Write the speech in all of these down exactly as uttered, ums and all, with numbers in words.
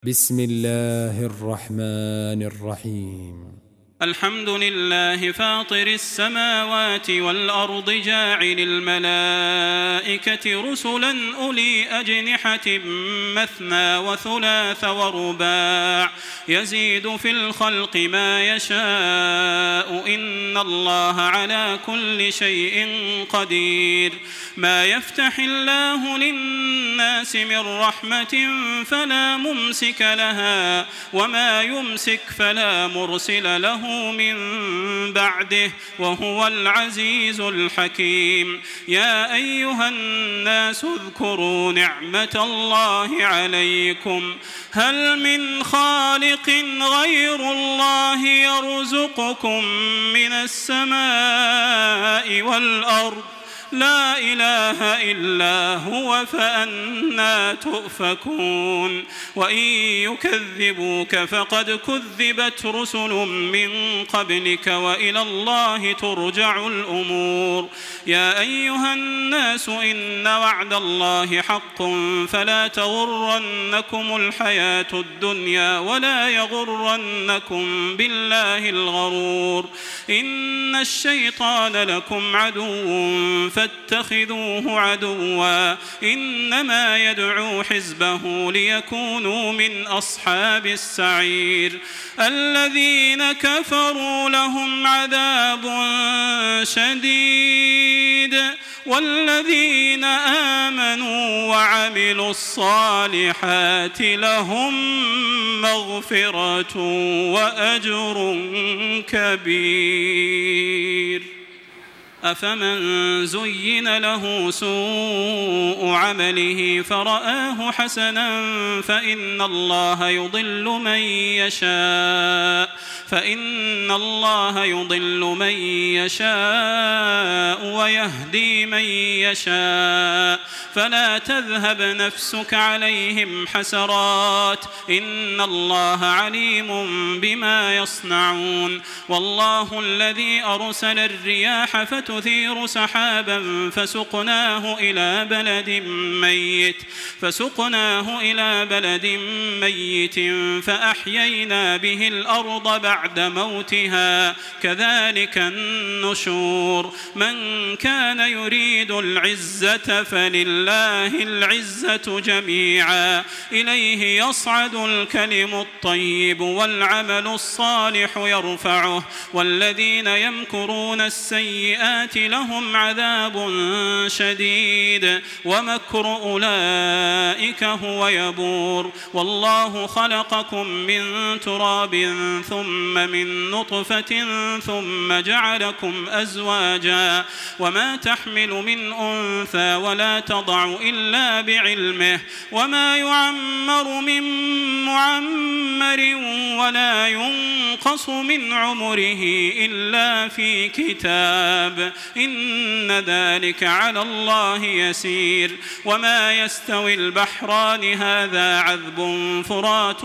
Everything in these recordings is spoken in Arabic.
بسم الله الرحمن الرحيم. الحمد لله فاطر السماوات والأرض جاعل الملائكة رسلا أولي أجنحة مثنى وثلاث ورباع يزيد في الخلق ما يشاء إن الله على كل شيء قدير. ما يفتح الله للناس من رحمة فلا ممسك لها وما يمسك فلا مرسل له من بعده وهو العزيز الحكيم. يا أيها الناس اذكروا نعمة الله عليكم هل من خالق غير الله يرزقكم من السماء والأرض لا إله إلا هو فأنى تؤفكون. وإن يكذبوك فقد كذبت رسل من قبلك وإلى الله ترجع الأمور. يا أيها الناس إن وعد الله حق فلا تغرنكم الحياة الدنيا ولا يغرنكم بالله الغرور. إن الشيطان لكم عدو فاتخذوه عدوا إنما يدعو حزبه ليكونوا من أصحاب السعير. الذين كفروا لهم عذاب شديد والذين آمنوا وعملوا الصالحات لهم مغفرة وأجر كبير. أفمن زين له سوء عمله فرآه حسنا فإن الله يضل من يشاء فإن الله يضل من يشاء ويهدي من يشاء فلا تذهب نفسك عليهم حسرات إن الله عليم بما يصنعون. والله الذي أرسل الرياح فتثير سحابا فسقناه إلى بلد ميت فسقناه إلى بلد ميت فأحيينا به الأرض بعد موتها كذلك النشور. من كان يريد العزة فلله العزة جميعا إليه يصعد الكلم الطيب والعمل الصالح يرفعه والذين يمكرون السيئات لهم عذاب شديد ومكر أولئك هو يبور. والله خلقكم من تراب ثم من نطفة ثم جعلكم أزواجا وما تحمل من أنثى ولا تضع إلا بعلمه وما يعمر من معمر ولا ينقص من عمره إلا في كتاب إن ذلك على الله يسير. وما يستوي البحران هذا عذب فرات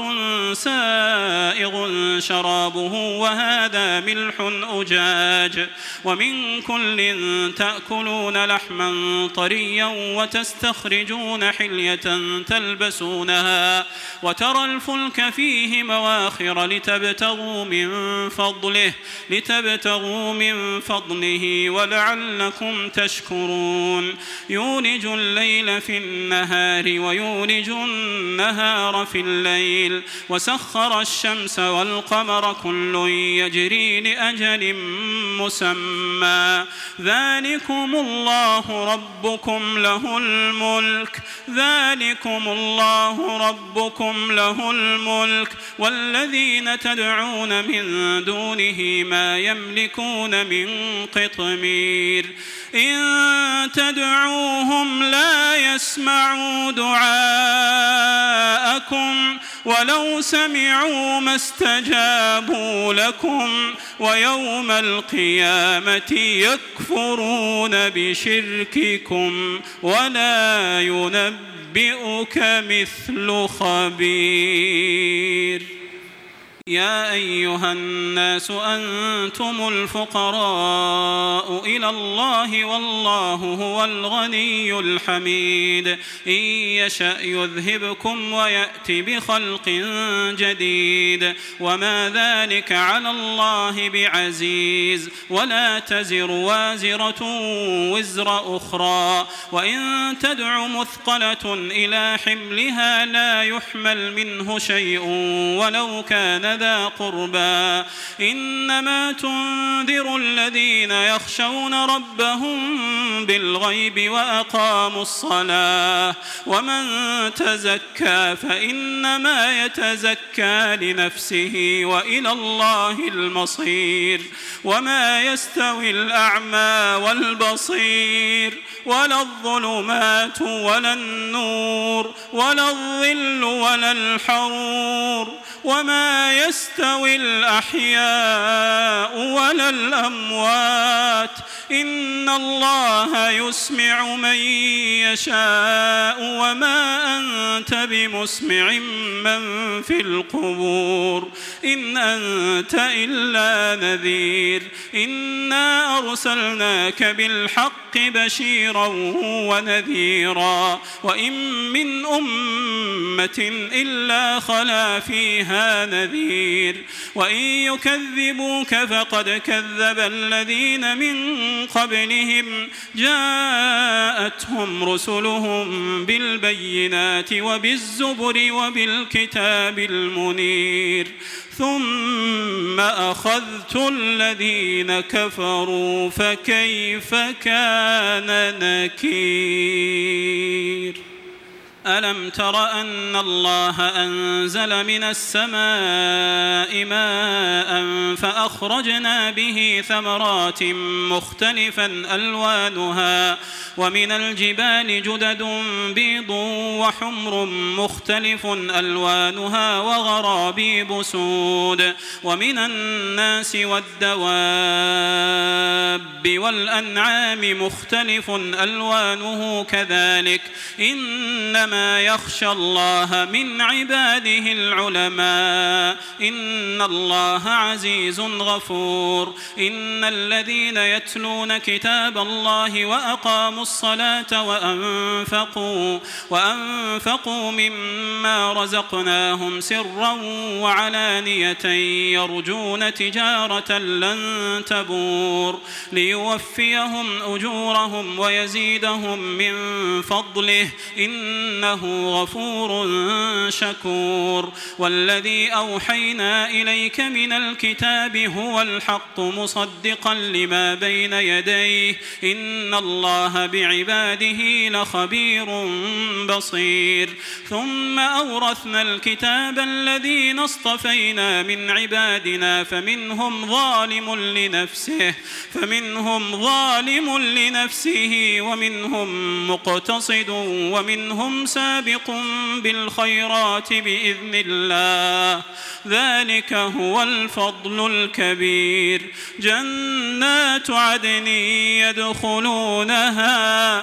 سائغ شرابه وهذا ملح أجاج ومن كل تأكلون لحما طريا وتستخرجون حلية تلبسونها وترى الفلك فيه مواخر لتبتغوا من فضله لتبتغوا من فضله ولعلكم تشكرون. يولج الليل في النهار ويولج النهار في الليل وسخر الشمس والقمر كل يجري لأجل مسمى ذلكم الله ربكم له الملك ذلكم الله ربكم له الملك والذين تدعون من دونه ما يملكون من قطمير. إن تدعوهم لا يسمعوا دعاءكم ولو سمعوا ما استجابوا لكم ويوم القيامة يكفرون بشرككم ولا ينبئك مثل خبير. يا أيها الناس أنتم الفقراء الأمر إلى الله والله هو الغني الحميد إن يشأ يذهبكم ويأتي بخلق جديد وما ذلك على الله بعزيز ولا تزر وازرة وزر أخرى وإن تدع مثقلة إلى حملها لا يحمل منه شيء ولو كان ذا قربى إنما تنذر الذين يخشون ربهم بالغيب وأقاموا الصلاة ومن تزكى فإنما يتزكى لنفسه وإلى الله المصير وما يستوي الأعمى والبصير ولا الظلمات ولا النور ولا الظل ولا الحرور وما يستوي الأحياء ولا الأموات إن الله يسمع من يشاء وما أنت بمسمع من في القبور إن أنت إلا نذير إنا أرسلناك بالحق بشيرا ونذيرا وإن من أمة إلا خلا فيها نذير وإن يكذبوك فقد كذب الذين من قبلهم جاءتهم رسلهم بالبينات وبالزبر وبالكتاب المنير ثم أخذت الذين كفروا فكيف كان نكير ألم تر أن الله أنزل من السماء ماء فأخرجنا به ثمرات مختلفا ألوانها ومن الجبال جدد بيض وحمر مختلف ألوانها وغرابيب سود ومن الناس والدواب والأنعام مختلف ألوانه كذلك إنما يخشى الله من عباده العلماء إن الله عزيز غفور إن الذين يتلون كتاب الله وأقاموا الصلاة وأنفقوا, وأنفقوا مما رزقناهم سرا وعلانية يرجون تجارة لن تبور ليوفيهم أجورهم ويزيدهم من فضله إنه غفور شكور والذي أوحينا إليك من الكتاب هو الحق مصدقا لما بين يديه إن الله بعباده لخبير بصير ثم أورثنا الكتاب الذين اصطفينا من عبادنا فمنهم ظالم لنفسه فمنهم ظالم لنفسه ومنهم مقتصد ومنهم سابق بالخيرات بإذن الله ذلك هو الفضل الكبير جنات عدن يدخلونها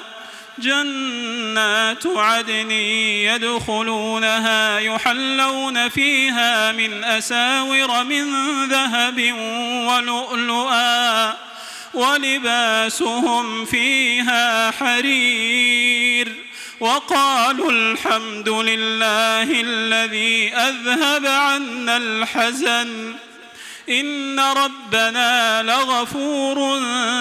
جنات عدن يدخلونها يحلون فيها من أساور من ذهب ولؤلؤا ولباسهم فيها حرير وقالوا الحمد لله الذي أذهب عنا الحزن إن ربنا لغفور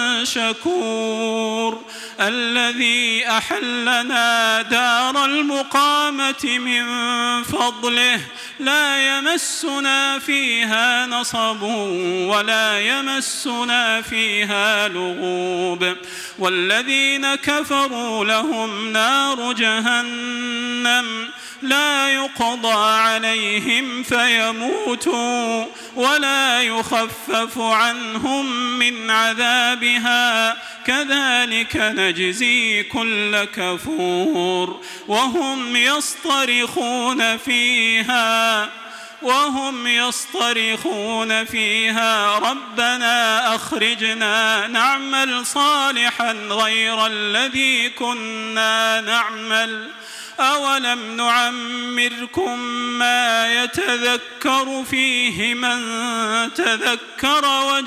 شكور الذي أحلنا دار المقامة من فضله لا يمسنا فيها نصب ولا يمسنا فيها لغوب والذين كفروا لهم نار جهنم لا يقضى عليهم فيموتوا ولا يخفف عنهم من عذابها كذلك نجزي كل كفور وهم يصطرخون فيها وهم يصطرخون فيها ربنا أخرجنا نعمل صالحا غير الذي كنا نعمل أولم نعمركم ما يتذكر فيه من تذكر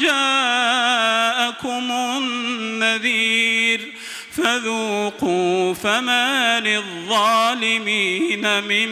وجاءكم النذير فذوقوا فما للظالمين من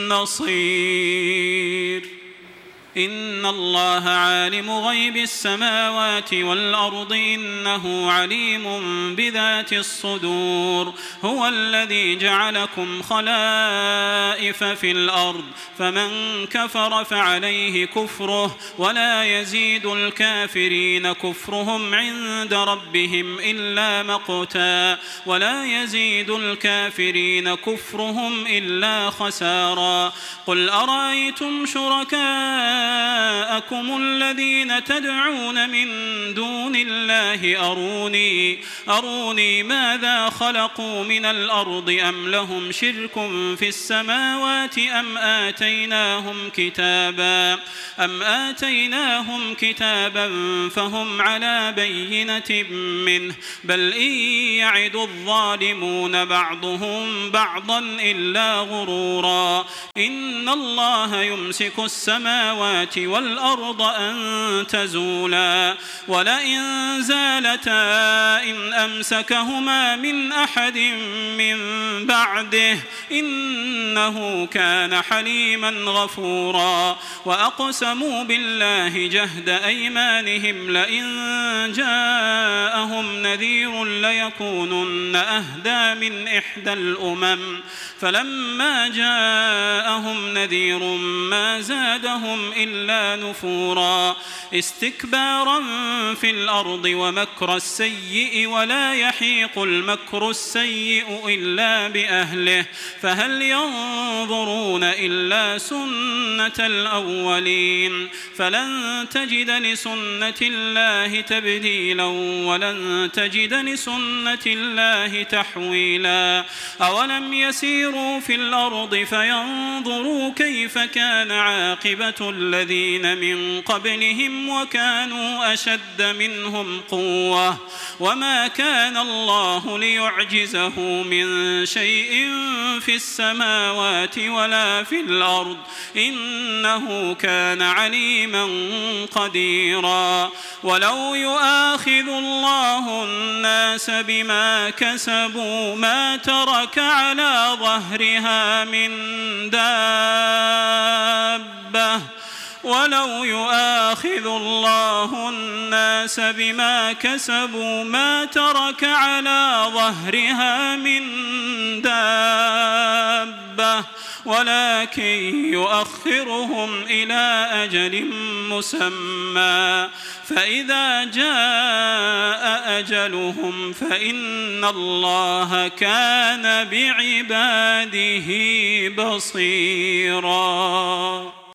نصير إن الله عالم غيب السماوات والأرض إنه عليم بذات الصدور هو الذي جعلكم خلائف في الأرض فمن كفر فعليه كفره ولا يزيد الكافرين كفرهم عند ربهم إلا مقتا ولا يزيد الكافرين كفرهم إلا خسارا قل أرأيتم شركاء أكم الذين تدعون من دون الله أروني أروني ماذا خلقوا من الأرض أم لهم شرك في السماوات أم آتيناهم كتابا أم آتيناهم كتابا فهم على بينة منه بل إن يعد الظالمون بعضهم بعضا إلا غرورا إن الله يمسك السماوات والأرض أن تزولا ولئن زالتا إن أمسكهما من أحد من بعده إنه كان حليما غفورا وأقسموا بالله جهد أيمانهم لئن جاءهم نذير ليكونن أهدى من إحدى الأمم فلما جاءهم نذير ما زادهم إلا نفورا استكبارا في الأرض ومكر السيء ولا يحيق المكر السيء إلا بأهله فهل ينظرون إلا سنة الأولين فلن تجد لسنة الله تبديلا ولن تجد لسنة الله تحويلا أولم يسيروا في الأرض فينظروا كيف كان عاقبة الذين من قبلهم وكانوا أشد منهم قوة وما كان الله ليعجزه من شيء في السماوات ولا في الأرض إنه كان عليما قديرا ولو يؤاخذ الله الناس بما كسبوا ما ترك على ظهرها من دابة ولو يؤاخذ الله الناس بما كسبوا ما ترك على ظهرها من دابة ولكن يؤخرهم إلى أجل مسمى فإذا جاء أجلهم فإن الله كان بعباده بصيراً.